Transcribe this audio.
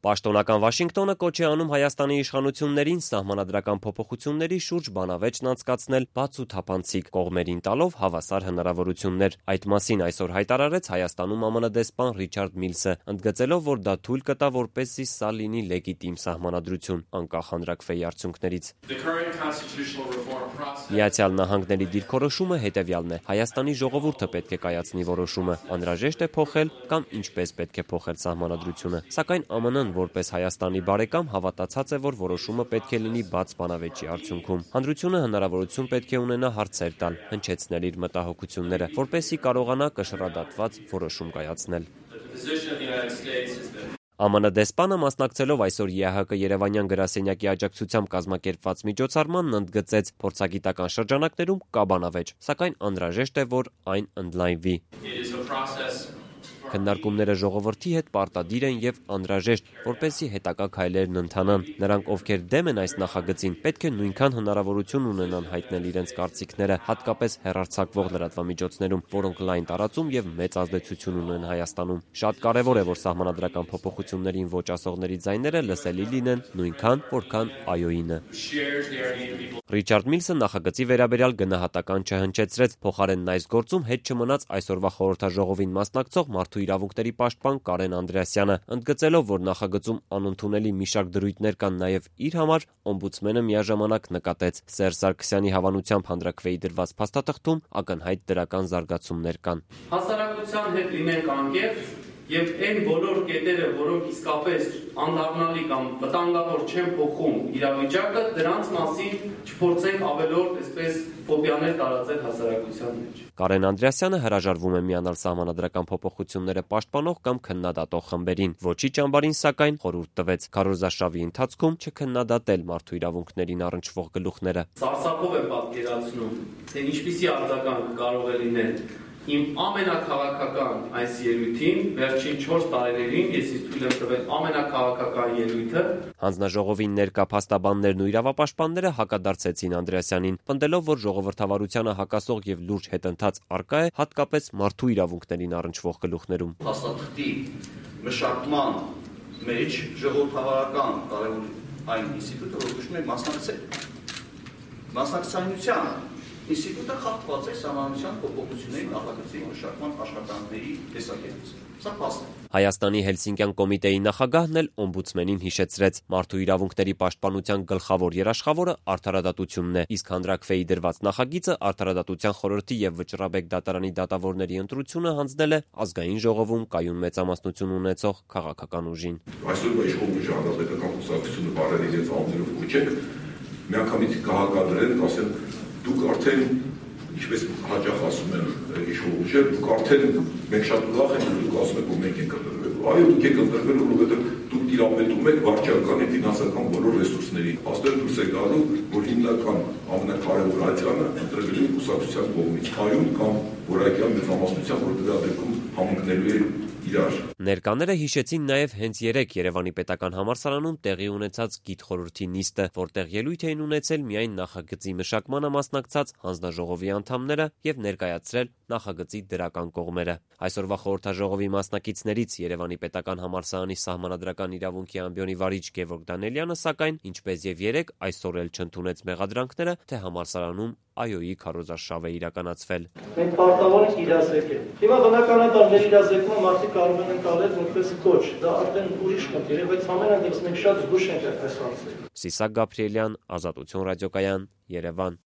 Պաշտոնական Վաշինգտոնը կոչ է անում Հայաստանի իշխանություններին սահմանադրական փոփոխությունների շուրջ բանավեճն անցկացնել բաց ու թափանցիկ, կողմերին տալով հավասար հնարավորություններ։ Այդ մասին այսօր հայտարարեց Հայաստանում ԱՄՆ դեսպան Ռիչարդ Միլսը, ընդգծելով, որ դա թույլ կտա, որպեսզի սա լինի լեգիտիմ սահմանադրություն, անկախ հանրաքվեի արդյունքներից։ Միացյալ Նահանգների դիրքորոշումը հետևյալն է. Հայաստանի ժողովուրդը պետք է կայացնի որոշումը, անհրաժեշտ է փոխել կամ ինչպես պետք է փոխել սահմանադրությունը։ Սակայն ԱՄՆ-ն որպես Հայաստանի բարեկամ հավատացած է, որ որոշումը պետք է լինի բաց բանավեճի արդյունքում։ Հանրությունը հնարավորություն պետք է ունենա հարցեր տալ, հնչեցնել իր մտահոգությունները, որպեսզի կարողանա կշռադատված որոշում կայացնել։ ԱՄՆ դեսպանը մասնակցելով այսօր ԵԱՀԿ Երևանյան գրասենյակի աջակցությամբ կազմակերպված միջոցառմանն ընդգծեց, փորձագիտական շրջանակներում կա բանավեճ, սակայն անհրաժեշտ է, որ այն ընդլայնվի։ Քննարկումները ժողովրդի հետ պարտադիր են եւ անհրաժեշտ, որպեսզի հետագա քայլերն ընթանան։ Նրանք, ովքեր դեմ են այս նախագծին, պետք է նույնքան հնարավորություն ունենան հայտնել իրենց կարծիքները, հատկապես հեռարձակվող լրատվամիջոցներում, որոնք լայն տարածում եւ մեծ ազդեցություն ունեն Հայաստանում։ Շատ կարեւոր է, որ սահմանադրական փոփոխություններին ոչ ասողների ձայները լսելի լինեն նույնքան, որքան այոյինը։ Ռիչարդ Միլսը նախագծի վերաբերյալ գնահատական չհնչեցրեց, փոխարենն այս գործում հետ չմնաց այսօրվա խորհրդաժողովին մասնակցող մարդու իրավունքների պաշտպան Կարեն Անդրեասյանը, ընդգծելով, որ նախագծում անընդունելի մի շարք դրույթներ կան նաև իր համար, օմբուդսմենը միաժամանակ նկատեց. Սերժ Սարգսյանի հավանությամբ հանրաքվեի դրված փաստաթղթում ակնհայտ դրական զարգացումներ կան։ Հասարակության հետ լինենք անկեղծ եւ այն բոլոր կետերը, որոնք իսկապես անդառնալի կամ վտանգավոր չեն փոխում իրավիճակը, դրանց մասին չփորձենք ավելորդ այսպես ֆոբիաներ տարածել հասարակության մեջ։ Կարեն Անդրեասյանը հրաժարվում է միանալ սահմանադրական փոփոխությունները պաշտպանող կամ քննադատող խմբերին։ Ոչի ճամբարին, սակայն, խորհուրդ տվեց քարոզարշավի ընթացքում չքննադատել մարդու իրավունքներին առնչվող գլուխները։ Սարսափով եմ պատկերացնում, թե ինչպիսի արձագանք կարող է լինել իմ ամենակաղաքական այս ելույթին, վերջին 4 տարիներին ես թույլ եմ տվել ամենակաղաքական ելույթը։ Հանձնաժողովին ներկա փաստաբաններն ու իրավապաշտպանները հակադարձեցին Անդրեասյանին, պնդելով, որ ժողովրդավարությանը հակասող եւ լուրջ հետընթաց առկա է հատկապես մարդու իրավունքներին առնչվող գլուխներում։ Փաստաթղթի մշակման մեջ ժողովրդավարական կարևոր այն ինստիտուտը, որ ուշում է մասնակցայնության ինստիտուտը խախտված է սահմանադրական փոփոխությունների նախագծի մշակման աշխատանքների տեսակետից։ Սա փաստ է։ Հայաստանի Հելսինկյան կոմիտեի նախագահն էլ օմբուդսմենին հիշեցրեց. մարդու իրավունքների պաշտպանության գլխավոր երաշխավորը արդարադատությունն է, իսկ հանրաքվեի դրված նախագիծը արդարադատության խորհրդի եւ Վճռաբեկ դատարանի դատավորների ընտրությունը հանձնել է ազգային ժողովում կայուն մեծամասնություն ունեցող քաղաքական ուժին։ Այսօր իշխող ուժի հանրապետական կուսակցությունը բարել իրենց անձերով կոչեք, միանգամից կհակադրեն, ասեն դուք արդեն, ինչպես հաճախ ասում են իշխող ուժերը, դուք արդեն մենք շատ ուրախ ենք, որ դուք ասում եք, որ մենք ենք ընտրվելու։ Այո, դուք եք ընտրվելու, որովհետև դուք տիրապետում եք վարչականի ֆինանսական բոլոր ռեսուրսներին։ Աստեղ դուրս է գալու, որ հիմնական ամենակարևոր աջանը ընտրվելու կուսակցության կողմից կայուն կամ որակյալ մեծամասնությամբ, որ դրա դեպքում համընկնելու է իրար։ Ներկաները հիշեցին նաև հենց երեկ Երևանի պետական համալսարանում տեղի ունեցած գիտխորհրդի նիստը, որտեղ ելույթ էին ունեցել միայն նախագծի մշակմանը մասնակցած հանձնաժողովի անդամները եւ ներկայացրել նախագծի դրական կողմերը։ Այսօրվա խորհրդաժողովի մասնակիցներից Երևանի պետական համալսարանի սահմանադրական իրավունքի ամբիոնի վարիչ Գևորգ Դանելյանը, սակայն, ինչպես եւ երեկ, այսօր էլ չընդունեց մեղադրանքները, թե համալսարանում այոյի քարոզարշավ է իրականացվել։ Մենք պարտավոր ենք իրազեկել։ Հիմա բնականաբար մեր իրազեկումը մարդիկ կարող են ընկալել որպես կոչ։ Դա արդեն ուրիշ խնդիր է, բայց ամենանդեպս մենք շատ զգուշ ենք այդպես հարցերով։ Սիսակ Գաբրիելյան, Ազատություն ռադիոկայան, Երևան։